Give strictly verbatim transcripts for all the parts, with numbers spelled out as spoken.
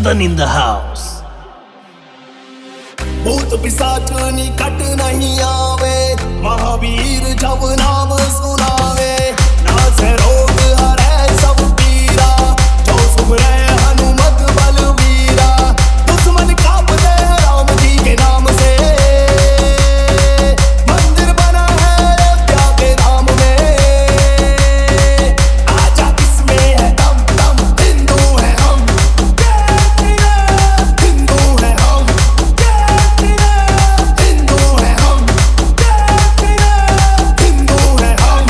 Chandan in the house. भूत पिशाच निकट नहीं आवे, महावीर जब नाम सुनावे। नासे रोग हरे सब पीरा, जो सुमरे हनुमत बलवीरा। दुश्मन कांपते हैं राम जी के नाम से, मंदिर बना है अयोध्या के नाम में। आजा किसमें है दम दम, हिंदू है हम, हिंदू है हम, हिंदू है हम, हिंदू है हम।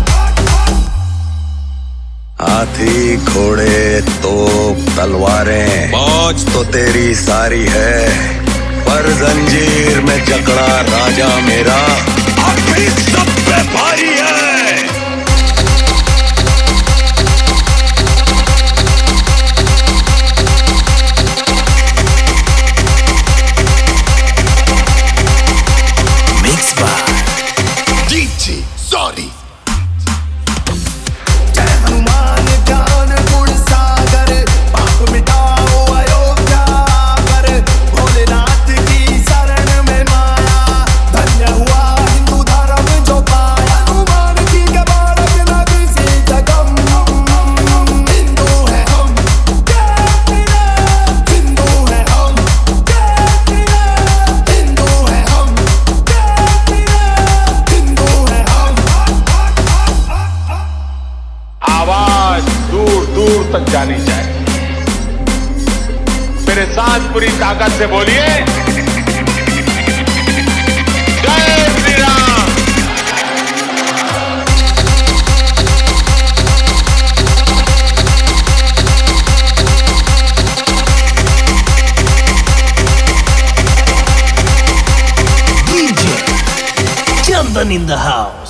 हाथी घोड़े तोप तलवारें मौज तो तेरी सारी है, पर जंजीर में जकड़ा राजा मेरा अब भी सब पे भारी है। Mixed by DJ sorry. जय हनुमान ज्ञान गुण सागर, पाप मिटाओ अयोध्या कर। भोलेनाथ की शरण में माया, धन्य हुआ हिंदू धर्म जो पाया। हनुमान जी के बालक नदी से जगम, हिंदू है हम, हिंदू है हम, हिंदू है हम, हिंदू है हम। आवाज दूर दूर तक जानी चाहिए। मेरे साथ पूरी ताकत से बोलिए, जय Shri Ram. D J Chandan in the house.